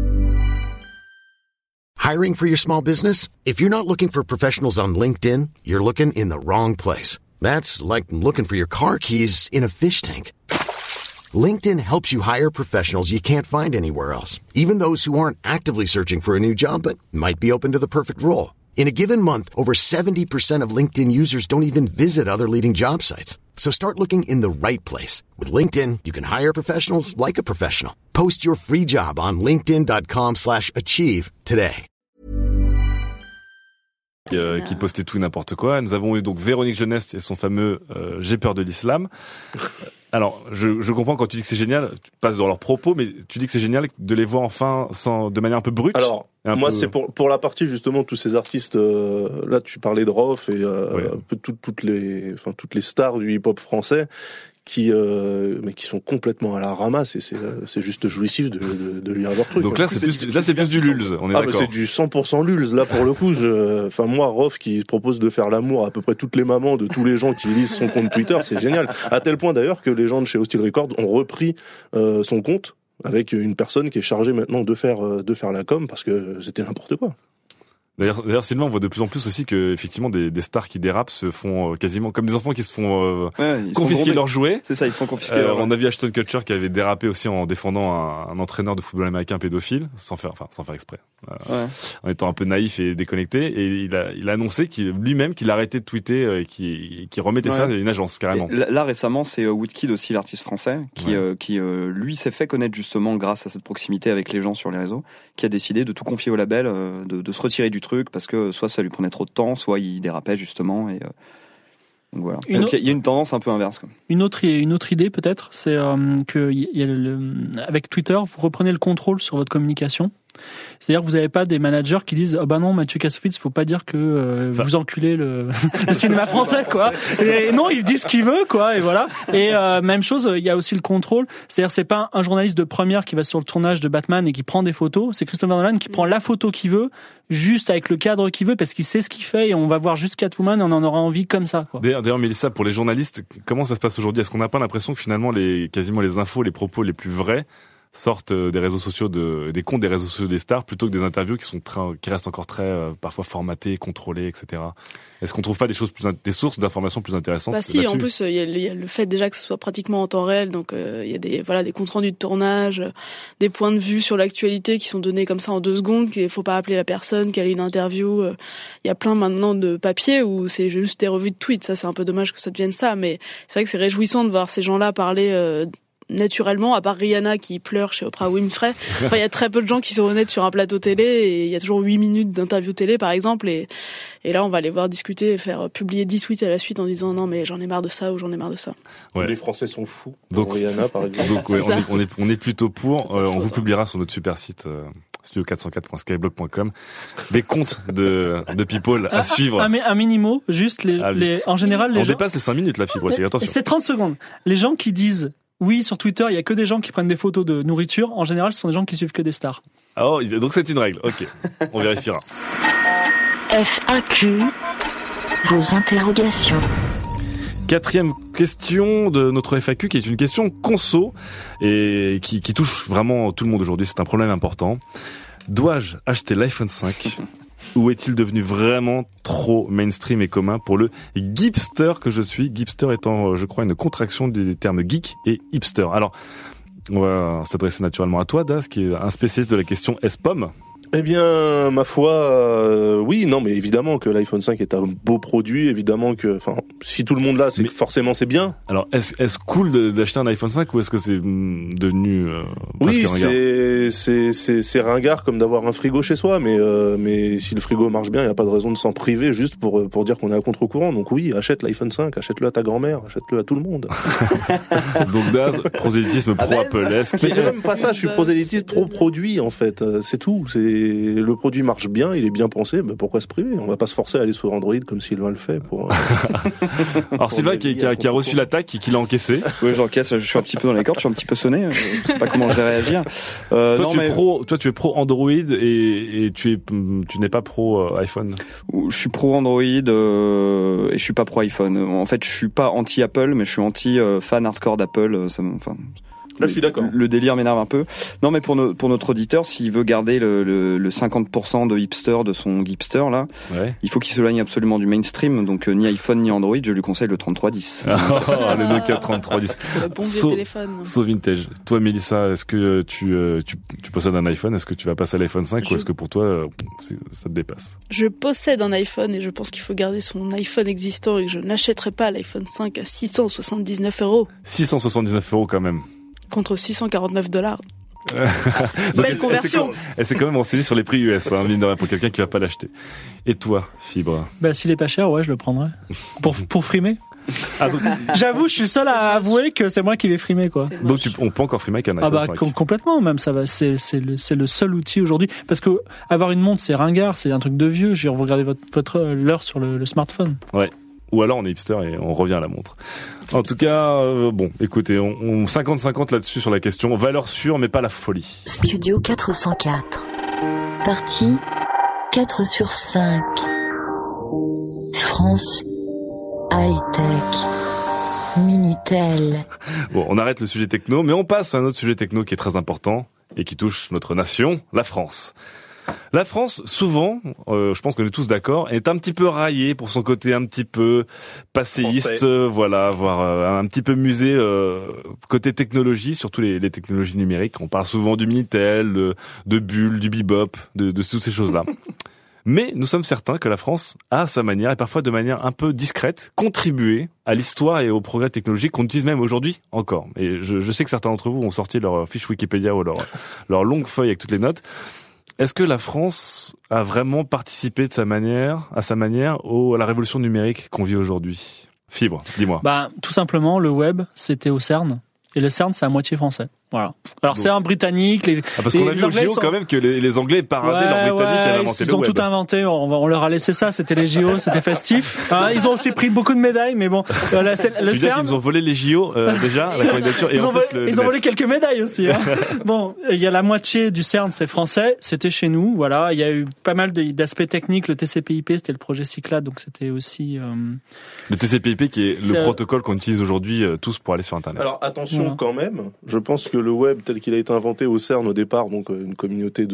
[SPEAKER 2] Hiring for your small business? If you're not looking for professionals on LinkedIn, you're looking in the wrong place. That's like looking for your car keys in a fish tank. LinkedIn helps you hire professionals you can't find anywhere else, even those who aren't actively searching for a new job but might be open to the perfect role. In a given month, over 70% of LinkedIn users don't even visit other leading job sites. So start looking in the right place. With LinkedIn, you can hire professionals like a professional. Post your free job on linkedin.com/achieve today.
[SPEAKER 4] Qui postait tout et n'importe quoi. Nous avons eu donc Véronique Jeunesse et son fameux J'ai peur de l'islam. Alors, je comprends quand tu dis que c'est génial, tu passes dans leurs propos, mais tu dis que c'est génial de les voir enfin de manière un peu brute.
[SPEAKER 6] Alors, moi, c'est pour la partie justement tous ces artistes. Là, tu parlais de Rof et un peu toutes les stars du hip-hop français mais qui sont complètement à la ramasse et c'est juste jouissif de lire leur truc.
[SPEAKER 4] Donc là, c'est bien du Lulz. On est d'accord.
[SPEAKER 6] Mais c'est du 100% Lulz. Là, pour le coup, moi, Rof qui propose de faire l'amour à peu près toutes les mamans de tous les gens qui lisent son compte Twitter, c'est génial. À tel point d'ailleurs que les gens de chez Hostile Records ont repris son compte avec une personne qui est chargée maintenant de faire la com parce que c'était n'importe quoi.
[SPEAKER 4] D'ailleurs, Sylvain, on voit de plus en plus aussi que effectivement des stars qui dérapent se font quasiment comme des enfants qui se font confisquer leurs jouets.
[SPEAKER 8] C'est ça, ils se font confisquer.
[SPEAKER 4] On a vu Ashton Kutcher qui avait dérapé aussi en défendant un entraîneur de football américain pédophile, sans faire exprès, en étant un peu naïf et déconnecté. Et il a annoncé lui-même qu'il arrêtait de tweeter et qui remettait ça à une agence carrément.
[SPEAKER 8] Et là récemment, c'est Woodkid aussi, l'artiste français, qui lui s'est fait connaître justement grâce à cette proximité avec les gens sur les réseaux, qui a décidé de tout confier au label, de se retirer du truc parce que soit ça lui prenait trop de temps, soit il dérapait justement et donc voilà. Donc il y a une tendance un peu inverse quoi.
[SPEAKER 7] Une autre idée peut-être, c'est que avec Twitter, vous reprenez le contrôle sur votre communication. C'est-à-dire que vous n'avez pas des managers qui disent oh bah non Mathieu Kassovitz, faut pas dire que vous enculez le cinéma français quoi. Et non, il dit ce qu'il veut quoi et voilà. Et même chose, il y a aussi le contrôle. C'est-à-dire c'est pas un journaliste de première qui va sur le tournage de Batman et qui prend des photos. C'est Christopher Nolan qui prend la photo qu'il veut, juste avec le cadre qu'il veut parce qu'il sait ce qu'il fait et on va voir juste Catwoman et on en aura envie comme ça quoi.
[SPEAKER 4] D'ailleurs Mélissa, pour les journalistes, comment ça se passe aujourd'hui? Est-ce qu'on n'a pas l'impression que finalement quasiment les infos, les propos les plus vrais sortent des réseaux sociaux des comptes des réseaux sociaux des stars plutôt que des interviews qui restent encore très parfois formatées, contrôlées, etc. Est-ce qu'on trouve pas des sources d'informations plus intéressantes?
[SPEAKER 5] Bah si, en plus il y a le fait déjà que ce soit pratiquement en temps réel, donc il y a des comptes rendus de tournage, des points de vue sur l'actualité qui sont donnés comme ça en 2 secondes, qu'il faut pas appeler la personne, qu'elle ait une interview. Il y a plein maintenant de papiers où c'est juste des revues de tweets. Ça c'est un peu dommage que ça devienne ça, mais c'est vrai que c'est réjouissant de voir ces gens-là parler naturellement, à part Rihanna qui pleure chez Oprah Winfrey. Enfin, il y a très peu de gens qui sont honnêtes sur un plateau télé et il y a toujours 8 minutes d'interview télé, par exemple, et là, on va les voir discuter et faire publier 10 tweets à la suite en disant non, mais j'en ai marre de ça ou j'en ai marre de ça.
[SPEAKER 6] Ouais. Les Français sont fous. Donc, Rihanna, par exemple.
[SPEAKER 4] Donc, ouais, on est plutôt pour. On vous publiera sur notre super site, studio404.skyblog.com, des comptes de people à suivre.
[SPEAKER 7] Un minimo, juste en général, les gens.
[SPEAKER 4] On dépasse les 5 minutes, la fibre, attention.
[SPEAKER 7] C'est 30 secondes. Les gens qui disent, oui, sur Twitter, il y a que des gens qui prennent des photos de nourriture. En général, ce sont des gens qui suivent que des stars.
[SPEAKER 4] Oh, donc c'est une règle. Ok, on vérifiera.
[SPEAKER 3] FAQ, vos interrogations.
[SPEAKER 4] 4e question de notre FAQ, qui est une question conso et qui touche vraiment tout le monde aujourd'hui. C'est un problème important. Dois-je acheter l'iPhone 5 ou est-il devenu vraiment trop mainstream et commun pour le geekster que je suis? Geekster étant, je crois, une contraction des termes geek et hipster. Alors, on va s'adresser naturellement à toi, Das, qui est un spécialiste de la question S-Pomme.
[SPEAKER 6] Eh bien, ma foi, oui, non, mais évidemment que l'iPhone 5 est un beau produit, évidemment que, enfin, si tout le monde l'a, c'est que forcément c'est bien.
[SPEAKER 4] Alors, est-ce cool d'acheter un iPhone 5 ou est-ce que c'est devenu presque ringard?
[SPEAKER 6] Oui, c'est ringard comme d'avoir un frigo chez soi, mais si le frigo marche bien, il n'y a pas de raison de s'en priver juste pour dire qu'on est à contre-courant. Donc oui, achète l'iPhone 5, achète-le à ta grand-mère, achète-le à tout le monde.
[SPEAKER 4] Donc Daz, prosélytisme pro-Apple.
[SPEAKER 6] Mais c'est même pas ça, je suis prosélytisme pro-produit en fait, c'est tout. Le produit marche bien, il est bien pensé, ben pourquoi se priver? On va pas se forcer à aller sur Android comme Sylvain le fait pour.
[SPEAKER 4] Alors Sylvain qui a reçu l'attaque et qui l'a encaissé.
[SPEAKER 8] Oui, j'encaisse, je suis un petit peu dans les cordes, je suis un petit peu sonné, je sais pas comment je vais réagir.
[SPEAKER 4] Toi tu es pro Android et tu n'es pas pro iPhone.
[SPEAKER 8] Je suis pro Android et je suis pas pro iPhone. En fait, je suis pas anti Apple, mais je suis anti fan hardcore d'Apple,
[SPEAKER 6] Là, je suis d'accord.
[SPEAKER 8] Le délire m'énerve un peu. Non, mais pour notre auditeur, s'il veut garder le 50% de hipster de son Gipster, là, il faut qu'il s'éloigne absolument du mainstream. Donc, ni iPhone, ni Android, je lui conseille le 3310.
[SPEAKER 4] Le Nokia 3310.
[SPEAKER 5] Le bon vieux téléphone.
[SPEAKER 4] So vintage. Toi, Mélissa, est-ce que tu possèdes un iPhone? Est-ce que tu vas passer à l'iPhone 5 ou est-ce que pour toi, ça te dépasse?
[SPEAKER 5] Je possède un iPhone et je pense qu'il faut garder son iPhone existant et que je n'achèterai pas l'iPhone 5 à 679 €.
[SPEAKER 4] 679 € quand même.
[SPEAKER 5] Contre $649.
[SPEAKER 4] Donc,
[SPEAKER 5] Belle conversion.
[SPEAKER 4] Elle s'est quand même renseignée sur les prix US, mine de rien, pour quelqu'un qui va pas l'acheter. Et toi, Fibre?
[SPEAKER 7] S'il est pas cher, ouais, je le prendrais. Pour frimer. J'avoue, je suis seul à avouer que c'est moi qui vais frimer, quoi.
[SPEAKER 4] Donc on peut encore frimer avec un iPhone 5.
[SPEAKER 7] Complètement, même, ça va. C'est le seul outil aujourd'hui. Parce que avoir une montre, c'est ringard, c'est un truc de vieux. Vous regardez votre l'heure sur le smartphone.
[SPEAKER 4] Ouais. Ou alors on est hipster et on revient à la montre. En tout cas, bon, écoutez, on 50-50 là-dessus sur la question. Valeur sûre, mais pas la folie.
[SPEAKER 3] Studio 404. Partie 4 sur 5. France high-tech. Minitel.
[SPEAKER 4] Bon, on arrête le sujet techno, mais on passe à un autre sujet techno qui est très important et qui touche notre nation, la France. La France, souvent, je pense qu'on est tous d'accord, est un petit peu raillée pour son côté un petit peu passéiste, voire un petit peu musée côté technologie, surtout les technologies numériques. On parle souvent du Minitel, de Bull, du Bebop, de toutes ces choses-là. Mais nous sommes certains que la France a, à sa manière, et parfois de manière un peu discrète, contribué à l'histoire et au progrès technologique qu'on utilise même aujourd'hui encore. Et je sais que certains d'entre vous ont sorti leur fiche Wikipédia ou leur longue feuille avec toutes les notes. Est-ce que la France a vraiment participé à sa manière, à la révolution numérique qu'on vit aujourd'hui? Fibre, dis-moi.
[SPEAKER 7] Tout simplement, le web, c'était au CERN. Et le CERN, c'est à moitié français. Voilà. Alors, c'est un britannique.
[SPEAKER 4] Parce qu'on a vu au JO quand même que les Anglais paradaient leur britannique qui avait inventé le web.
[SPEAKER 7] Ils ont tout inventé. On leur a laissé ça. C'était les JO, c'était festif. Ils ont aussi pris beaucoup de médailles, mais bon. Le
[SPEAKER 4] CERN. Ils nous ont volé les JO, déjà, la candidature. Et
[SPEAKER 7] ils ont volé quelques médailles aussi, hein. Bon, il y a la moitié du CERN, c'est français. C'était chez nous. Voilà. Il y a eu pas mal d'aspects techniques. Le TCP/IP, c'était le projet Cyclade, donc c'était aussi,
[SPEAKER 4] le TCP/IP qui est le protocole qu'on utilise aujourd'hui, tous pour aller sur Internet.
[SPEAKER 6] Alors, attention quand même. Je pense que le web tel qu'il a été inventé au CERN au départ, donc une communauté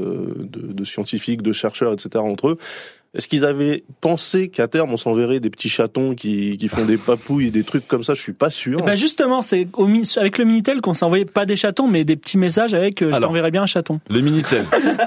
[SPEAKER 6] de scientifiques, de chercheurs, etc. entre eux, est-ce qu'ils avaient pensé qu'à terme on s'enverrait des petits chatons qui font des papouilles et des trucs comme ça? Je suis pas sûr.
[SPEAKER 7] Justement, c'est avec le Minitel qu'on s'envoyait pas des chatons, mais des petits messages avec je t'enverrai bien un chaton.
[SPEAKER 4] Le Minitel.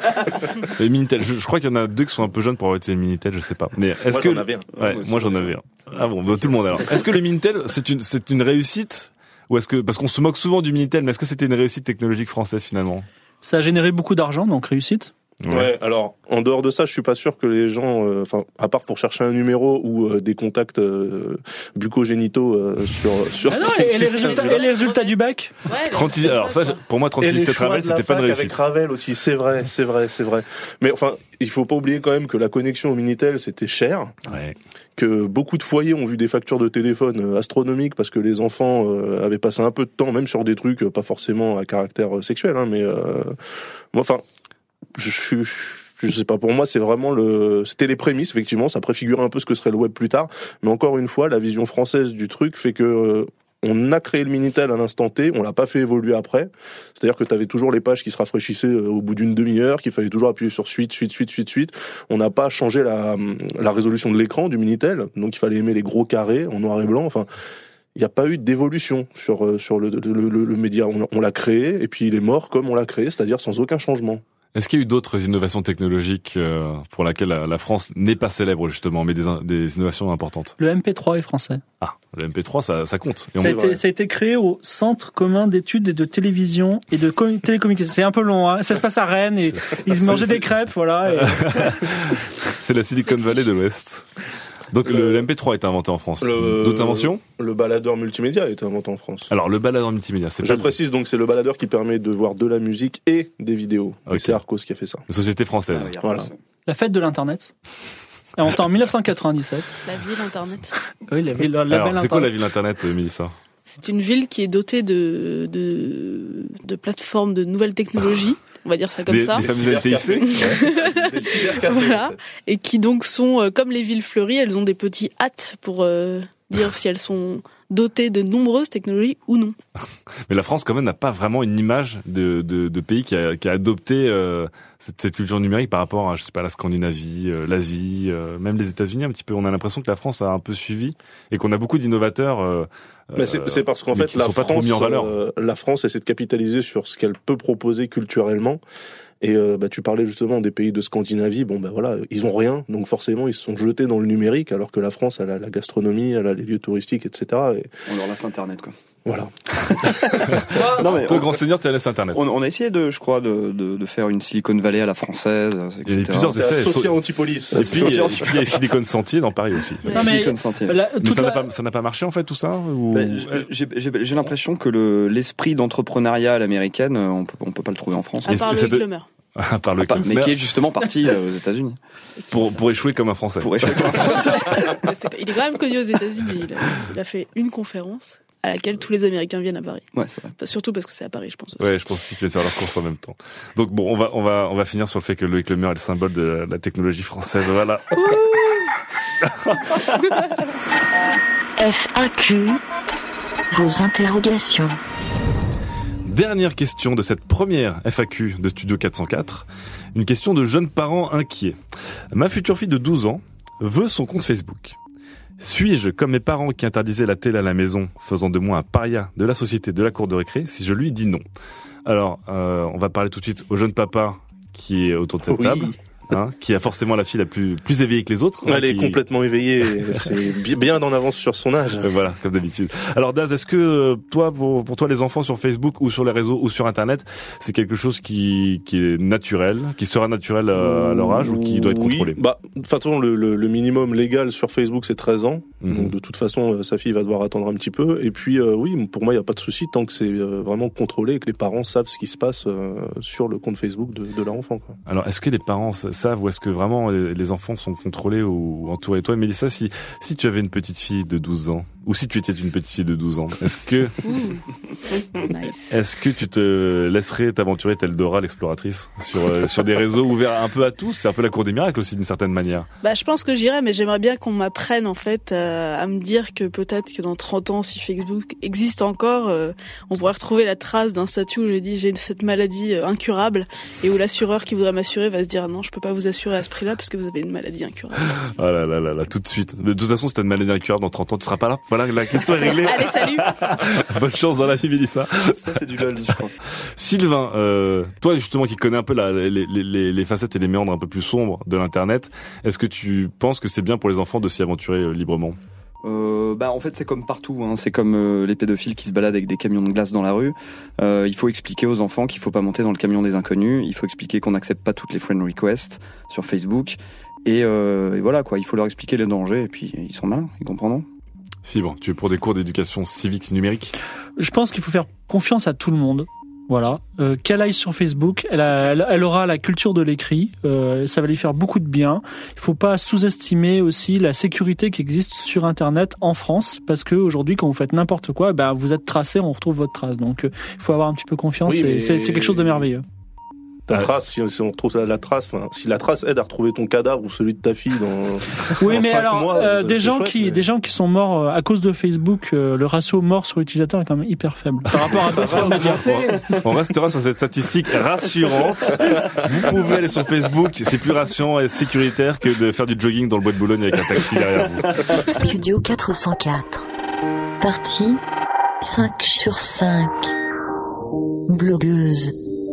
[SPEAKER 4] Le Minitel. Je crois qu'il y en a deux qui sont un peu jeunes pour avoir utilisé le Minitel, je sais pas. Mais est-ce
[SPEAKER 6] j'en avais un.
[SPEAKER 4] Ouais, moi j'en avais un. Ah bon, tout le monde alors. Est-ce que le Minitel c'est une réussite? Ou est-ce que, parce qu'on se moque souvent du Minitel, mais est-ce que c'était une réussite technologique française finalement?
[SPEAKER 7] Ça a généré beaucoup d'argent, donc réussite.
[SPEAKER 6] Ouais, alors en dehors de ça, je suis pas sûr que les gens, à part pour chercher un numéro ou des contacts bucco-génitaux sur.
[SPEAKER 7] Ah non, et les résultats du bac.
[SPEAKER 5] Ouais,
[SPEAKER 4] 36. Alors ça, pour moi, 36 Ravel, c'était pas une réussite.
[SPEAKER 6] Avec Ravel aussi, c'est vrai. Mais enfin, il faut pas oublier quand même que la connexion au Minitel c'était cher.
[SPEAKER 4] Ouais.
[SPEAKER 6] Que beaucoup de foyers ont vu des factures de téléphone astronomiques parce que les enfants avaient passé un peu de temps, même sur des trucs pas forcément à caractère sexuel, hein, mais moi, enfin. Je sais pas, pour moi c'était les prémices, effectivement, ça préfigurait un peu ce que serait le web plus tard, mais encore une fois, la vision française du truc fait que on a créé le Minitel à l'instant T, on l'a pas fait évoluer après, c'est-à-dire que t'avais toujours les pages qui se rafraîchissaient au bout d'une demi-heure, qu'il fallait toujours appuyer sur suite, on n'a pas changé la résolution de l'écran du Minitel, donc il fallait aimer les gros carrés en noir et blanc, enfin. Il n'y a pas eu d'évolution sur le média, on l'a créé, et puis il est mort comme on l'a créé, c'est-à-dire sans aucun changement.
[SPEAKER 4] Est-ce qu'il y a eu d'autres innovations technologiques pour lesquelles la France n'est pas célèbre justement, mais des innovations importantes?
[SPEAKER 7] Le MP3 est français.
[SPEAKER 4] Ah, le MP3, ça compte.
[SPEAKER 7] Et ça a été créé au Centre commun d'études et de télévision et de télécommunications. C'est un peu long, hein. Ça se passe à Rennes et ils mangeaient des crêpes, voilà. Et...
[SPEAKER 6] C'est la Silicon Valley de l'Ouest.
[SPEAKER 4] Donc le MP3 a été inventé en France. D'autres inventions?
[SPEAKER 6] Le baladeur multimédia a été inventé en France.
[SPEAKER 4] Alors le baladeur multimédia, c'est
[SPEAKER 6] Je précise donc c'est le baladeur qui permet de voir de la musique et des vidéos. Okay. C'est Arcos qui a fait ça.
[SPEAKER 4] Une société française.
[SPEAKER 6] Voilà.
[SPEAKER 7] La fête de l'internet. Inventée en 1997.
[SPEAKER 5] La ville internet.
[SPEAKER 7] Oui, la ville.
[SPEAKER 4] Alors c'est quoi la ville internet, Mélissa?
[SPEAKER 5] C'est une ville qui est dotée de plateformes de nouvelles technologies. On va dire ça comme ça.
[SPEAKER 4] Des fameuses LTIC.
[SPEAKER 6] Des cybercafés.
[SPEAKER 5] Voilà. Et qui donc sont, comme les villes fleuries, elles ont des petits hâtes pour dire si elles sont doté de nombreuses technologies ou non.
[SPEAKER 4] Mais la France, quand même, n'a pas vraiment une image de pays qui a adopté cette culture numérique par rapport à, je sais pas, la Scandinavie, l'Asie, même les États-Unis un petit peu. On a l'impression que la France a un peu suivi et qu'on a beaucoup d'innovateurs.
[SPEAKER 6] Mais c'est parce qu'en fait, la France essaie de capitaliser sur ce qu'elle peut proposer culturellement. Et tu parlais justement des pays de Scandinavie, voilà, ils ont rien, donc forcément ils se sont jetés dans le numérique, alors que la France, elle a la gastronomie, elle a les lieux touristiques, etc. Et...
[SPEAKER 8] on leur laisse Internet, quoi.
[SPEAKER 6] Voilà.
[SPEAKER 4] Non, mais toi, grand seigneur, tu laisses Internet.
[SPEAKER 8] On a essayé de faire une Silicon Valley à la française, etc.
[SPEAKER 6] Il y a plusieurs essais. Sophia Antipolis.
[SPEAKER 4] Et puis, il y a Silicon Sentier dans Paris aussi.
[SPEAKER 8] Ouais. Silicon Sentier.
[SPEAKER 4] Mais ça n'a pas marché, en fait, tout ça, ou...
[SPEAKER 8] J'ai l'impression que l'esprit d'entrepreneuriat à l'américaine, on peut pas le trouver en France.
[SPEAKER 5] À part le Clemmer.
[SPEAKER 8] Mais qui est justement parti aux États-Unis
[SPEAKER 4] pour échouer comme un Français.
[SPEAKER 5] Il est quand même connu aux États-Unis. Il a fait une conférence à laquelle tous les Américains viennent à Paris.
[SPEAKER 8] Ouais, c'est vrai.
[SPEAKER 5] Surtout parce que c'est à Paris, je pense aussi.
[SPEAKER 4] Ouais, je pense aussi qu'ils viennent faire leur course en même temps. Donc bon, on va finir sur le fait que Loïc Lemeur est le symbole de la technologie française. Voilà.
[SPEAKER 3] FAQ, vos interrogations.
[SPEAKER 4] Dernière question de cette première FAQ de Studio 404. Une question de jeunes parents inquiets. Ma future fille de 12 ans veut son compte Facebook. Suis-je comme mes parents qui interdisaient la télé à la maison, faisant de moi un paria de la société de la cour de récré, si je lui dis non? Alors, on va parler tout de suite au jeune papa qui est autour de cette table. Qui a forcément la fille la plus éveillée que les autres.
[SPEAKER 6] Elle est complètement éveillée, c'est bien en avance sur son âge.
[SPEAKER 4] Voilà, comme d'habitude. Alors Daz, est-ce que toi, pour toi, les enfants sur Facebook ou sur les réseaux ou sur Internet, c'est quelque chose qui est naturel, qui sera naturel à leur âge ou qui doit être contrôlé?
[SPEAKER 6] De toute façon, le minimum légal sur Facebook, c'est 13 ans. Donc de toute façon, sa fille va devoir attendre un petit peu. Et puis oui, pour moi, il n'y a pas de souci tant que c'est vraiment contrôlé et que les parents savent ce qui se passe sur le compte Facebook de leur enfant, quoi.
[SPEAKER 4] Alors, est-ce que les parents savent ou est-ce que vraiment les enfants sont contrôlés ou entourés? Toi, Mélissa, si tu avais une petite fille de 12 ans, ou si tu étais une petite fille de 12 ans, est-ce que tu te laisserais t'aventurer telle Dora l'exploratrice sur des réseaux ouverts un peu à tous? C'est un peu la cour des miracles aussi d'une certaine manière.
[SPEAKER 5] Je pense que j'irais, mais j'aimerais bien qu'on m'apprenne en fait à me dire que peut-être que dans 30 ans, si Facebook existe encore, on pourrait retrouver la trace d'un statut où j'ai cette maladie incurable et où l'assureur qui voudrait m'assurer va se dire non, je peux pas vous assurer à ce prix-là parce que vous avez une maladie incurable.
[SPEAKER 4] Oh là, tout de suite. De toute façon, si t'as une maladie incurable dans 30 ans, tu seras pas là. Voilà, la question est réglée.
[SPEAKER 5] Allez, salut.
[SPEAKER 4] Bonne chance dans la vie, Mélissa.
[SPEAKER 8] Ça, c'est du lol, je crois.
[SPEAKER 4] Sylvain, toi justement qui connais un peu les facettes et les méandres un peu plus sombres de l'internet, est-ce que tu penses que c'est bien pour les enfants de s'y aventurer librement?
[SPEAKER 8] En fait c'est comme partout, c'est comme les pédophiles qui se baladent avec des camions de glace dans la rue. Il faut expliquer aux enfants qu'il faut pas monter dans le camion des inconnus, il faut expliquer qu'on n'accepte pas toutes les friend requests sur Facebook et voilà quoi, il faut leur expliquer les dangers et puis ils sont malins, ils comprendront.
[SPEAKER 4] Si bon, tu es pour des cours d'éducation civique numérique?
[SPEAKER 7] Je pense qu'il faut faire confiance à tout le monde. Voilà, qu'elle aille sur Facebook, elle aura la culture de l'écrit, ça va lui faire beaucoup de bien. Il faut pas sous-estimer aussi la sécurité qui existe sur Internet en France, parce que aujourd'hui, quand vous faites n'importe quoi, vous êtes tracé, on retrouve votre trace. Donc, il faut avoir un petit peu confiance. Oui, c'est quelque chose de merveilleux.
[SPEAKER 6] Ta trace, si on retrouve la trace, si la trace aide à retrouver ton cadavre ou celui de ta fille
[SPEAKER 7] oui, mais alors, des gens qui sont morts à cause de Facebook, le ratio mort sur l'utilisateur est quand même hyper faible par rapport à d'autres médias.
[SPEAKER 4] On restera sur cette statistique rassurante. Vous pouvez aller sur Facebook, c'est plus rassurant et sécuritaire que de faire du jogging dans le bois de Boulogne avec un taxi derrière vous.
[SPEAKER 3] Studio 404. Partie 5 sur 5. Blogueuse.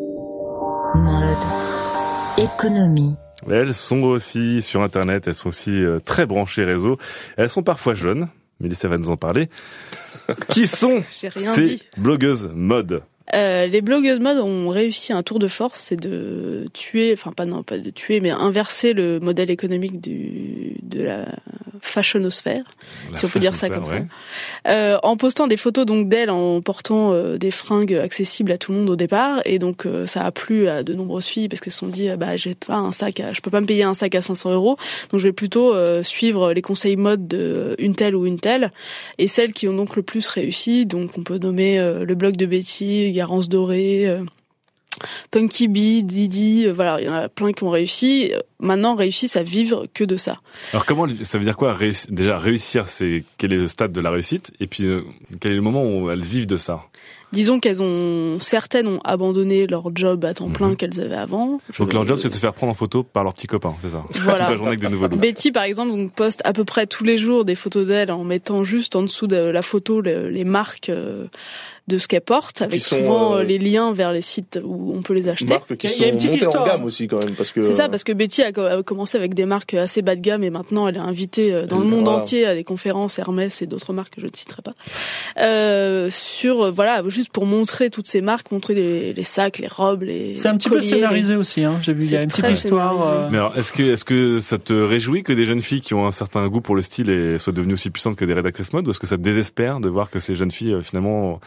[SPEAKER 3] Mode, économie.
[SPEAKER 4] Elles sont aussi sur Internet, elles sont aussi très branchées réseau. Elles sont parfois jeunes, Mélissa va nous en parler. Qui sont ces blogueuses mode?
[SPEAKER 5] Les blogueuses mode ont réussi un tour de force, c'est de tuer, pas de tuer, mais inverser le modèle économique de la fashionosphère, si on peut dire ça comme ça. En postant des photos donc d'elles en portant des fringues accessibles à tout le monde au départ, et donc ça a plu à de nombreuses filles parce qu'elles se sont dit je peux pas me payer un sac à 500 €, donc je vais plutôt suivre les conseils mode de une telle ou une telle, et celles qui ont donc le plus réussi, donc on peut nommer le blog de Betty, Garance Doré, Punky Bee, Didi, voilà, il y en a plein qui ont réussi. Maintenant, réussissent à vivre que de ça.
[SPEAKER 4] Alors comment ça veut dire quoi déjà réussir, c'est quel est le stade de la réussite et puis quel est le moment où elles vivent de ça?
[SPEAKER 5] Disons certaines ont abandonné leur job à temps plein qu'elles avaient avant.
[SPEAKER 4] Donc leur job c'est de se faire prendre en photo par leurs petits copains, c'est ça?
[SPEAKER 5] Voilà.
[SPEAKER 4] Toute la journée avec des nouveaux looks.
[SPEAKER 5] Betty par exemple poste à peu près tous les jours des photos d'elle en mettant juste en dessous de la photo les marques de ce qu'elle porte, avec souvent les liens vers les sites où on peut les acheter.
[SPEAKER 6] Marques qui sont montées en gamme aussi quand même, parce que
[SPEAKER 5] c'est ça, parce que Betty a commencé avec des marques assez bas de gamme et maintenant elle est invitée dans le monde entier à des conférences Hermès et d'autres marques que je ne citerai pas. Juste pour montrer toutes ces marques, montrer les sacs, les robes, les
[SPEAKER 7] c'est un petit
[SPEAKER 5] colliers,
[SPEAKER 7] peu scénarisé aussi, hein. J'ai vu, il y a une petite histoire.
[SPEAKER 4] Mais alors, est-ce que ça te réjouit que des jeunes filles qui ont un certain goût pour le style soient devenues aussi puissantes que des rédactrices mode, ou est-ce que ça te désespère de voir que ces jeunes filles finalement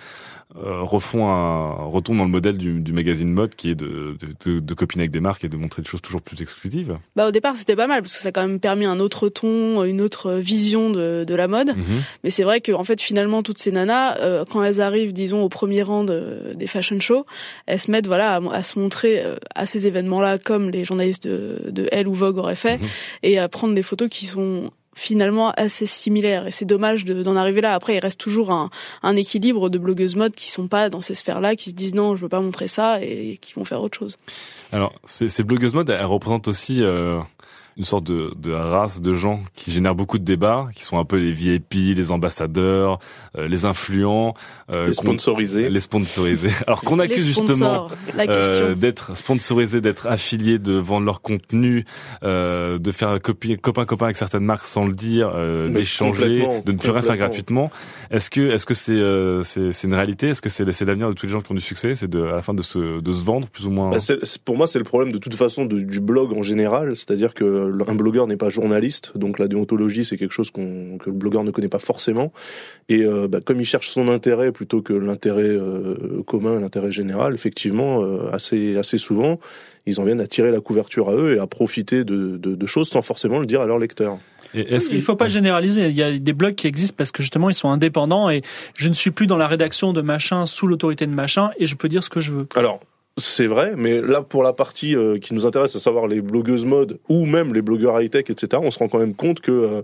[SPEAKER 4] retournent dans le modèle du magazine mode qui est de copiner avec des marques et de montrer des choses toujours plus exclusives? Bah
[SPEAKER 5] au départ c'était pas mal parce que ça a quand même permis un autre ton, une autre vision de la mode. Mais c'est vrai que en fait finalement toutes ces nanas quand elles arrivent disons au premier rang des fashion shows, elles se mettent à se montrer à ces événements-là comme les journalistes de Elle ou Vogue auraient fait et à prendre des photos qui sont finalement assez similaires et c'est dommage d'en arriver là. Après il reste toujours un équilibre de blogueuses mode qui sont pas dans ces sphères-là, qui se disent non je veux pas montrer ça et qui vont faire autre chose.
[SPEAKER 4] Alors ces blogueuses mode elles représentent aussi une sorte de race de gens qui génèrent beaucoup de débats, qui sont un peu les VIP, les ambassadeurs, les influents,
[SPEAKER 6] les sponsorisés.
[SPEAKER 4] Alors qu'on accuse justement d'être sponsorisés, d'être affiliés, de vendre leur contenu, de faire copain avec certaines marques sans le dire, d'échanger, de ne plus rien faire gratuitement. Est-ce que c'est une réalité? Est-ce que c'est l'avenir de tous les gens qui ont du succès? C'est à la fin de se vendre plus ou moins?
[SPEAKER 6] Pour moi, c'est le problème de toute façon du blog en général, c'est-à-dire que un blogueur n'est pas journaliste, donc la déontologie c'est quelque chose que le blogueur ne connaît pas forcément, et comme il cherche son intérêt plutôt que l'intérêt commun, l'intérêt général, effectivement assez souvent ils en viennent à tirer la couverture à eux et à profiter de choses sans forcément le dire à leurs lecteurs.
[SPEAKER 7] Il faut pas généraliser. Il y a des blogs qui existent parce que justement ils sont indépendants et je ne suis plus dans la rédaction de machin sous l'autorité de machin et je peux dire ce que je veux.
[SPEAKER 6] Alors c'est vrai, mais là pour la partie qui nous intéresse, à savoir les blogueuses mode ou même les blogueurs high-tech, etc., on se rend quand même compte que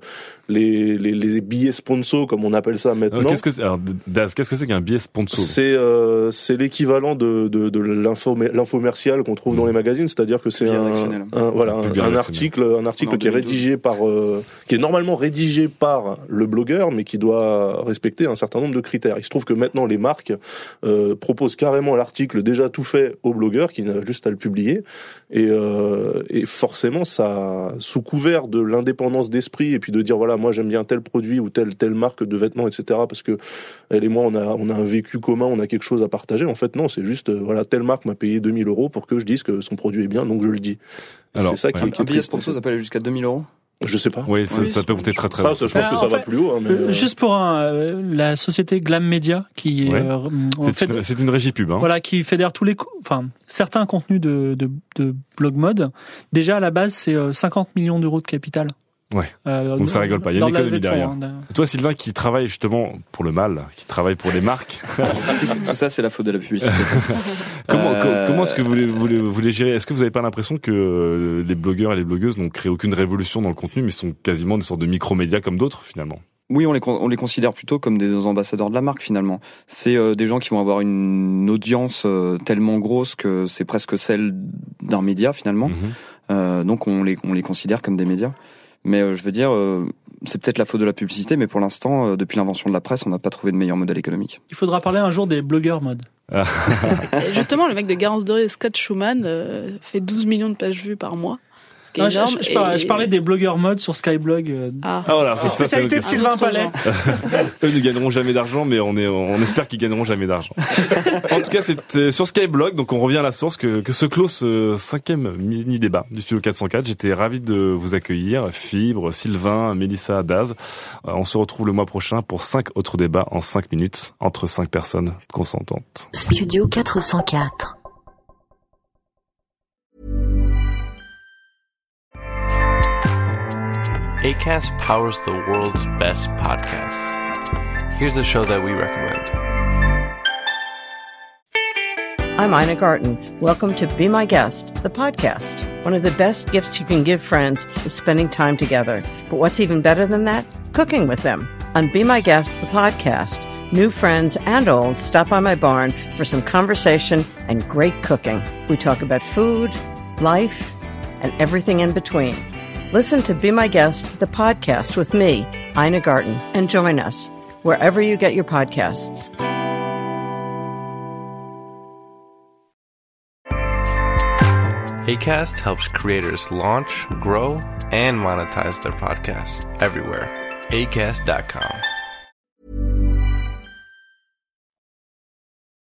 [SPEAKER 6] les billets sponsors, comme on appelle ça maintenant.
[SPEAKER 4] Qu'est-ce que c'est qu'un billet sponsor?
[SPEAKER 6] C'est l'équivalent de l'infomercial qu'on trouve dans les magazines, c'est-à-dire que c'est un article qui est rédigé qui est normalement rédigé par le blogueur, mais qui doit respecter un certain nombre de critères. Il se trouve que maintenant les marques proposent carrément l'article déjà tout fait au blogueur qui n'a juste à le publier et forcément ça, sous couvert de l'indépendance d'esprit et puis de dire voilà moi j'aime bien tel produit ou telle marque de vêtements, etc., parce que elle et moi on a un vécu commun, on a quelque chose à partager. En fait non, c'est juste telle marque m'a payé 2 000 € pour que je dise que son produit est bien, donc je le dis. Alors, c'est ça qui est
[SPEAKER 8] un billet sponsor ça peut aller jusqu'à 2 000 €.
[SPEAKER 6] Je sais pas.
[SPEAKER 4] Oui, ça peut monter très très haut.
[SPEAKER 6] Je pense que ça va plus haut.
[SPEAKER 7] Juste pour la société Glam Media qui
[SPEAKER 4] c'est une régie pub.
[SPEAKER 7] Voilà, qui fédère certains contenus de blog mode. Déjà à la base, c'est 50 millions € de capital.
[SPEAKER 4] Ouais. Donc ça rigole pas. Il y a une économie derrière. Toi, Sylvain, qui travaille justement pour le mal, qui travaille pour les marques.
[SPEAKER 8] Tout ça, c'est la faute de la publicité.
[SPEAKER 4] Comment est-ce que vous les gérez? Est-ce que vous n'avez pas l'impression que les blogueurs et les blogueuses n'ont créé aucune révolution dans le contenu, mais sont quasiment des sortes de micro-médias comme d'autres finalement?
[SPEAKER 8] Oui, on les considère plutôt comme des ambassadeurs de la marque finalement. C'est des gens qui vont avoir une audience tellement grosse que c'est presque celle d'un média finalement. Donc on les considère comme des médias. Mais je veux dire, c'est peut-être la faute de la publicité, mais pour l'instant, depuis l'invention de la presse, on n'a pas trouvé de meilleur modèle économique.
[SPEAKER 7] Il faudra parler un jour des blogueurs mode.
[SPEAKER 5] Justement, le mec de Garance Doré, Scott Schumann, fait 12 millions de pages vues par mois.
[SPEAKER 7] Non, je parlais des blogueurs mode sur Skyblog.
[SPEAKER 4] Voilà, c'est
[SPEAKER 7] spécialité de Sylvain Palais.
[SPEAKER 4] Eux ne gagneront jamais d'argent, mais on espère qu'ils gagneront jamais d'argent. En tout cas, c'était sur Skyblog, donc on revient à la source que se clôt ce 5e mini-débat du Studio 404. J'étais ravi de vous accueillir, Fibre, Sylvain, Mélissa, Daz. On se retrouve le mois prochain pour 5 autres débats en 5 minutes, entre 5 personnes consentantes.
[SPEAKER 3] Studio 404.
[SPEAKER 9] Acast powers the world's best podcasts. Here's a show that we recommend.
[SPEAKER 10] I'm Ina Garten. Welcome to Be My Guest, the podcast. One of the best gifts you can give friends is spending time together. But what's even better than that? Cooking with them. On Be My Guest, the podcast, new friends and old stop by my barn for some conversation and great cooking. We talk about food, life, and everything in between. Listen to Be My Guest, the podcast with me, Ina Garten, and join us wherever you get your podcasts.
[SPEAKER 9] Acast helps creators launch, grow, and monetize their podcasts everywhere. Acast.com.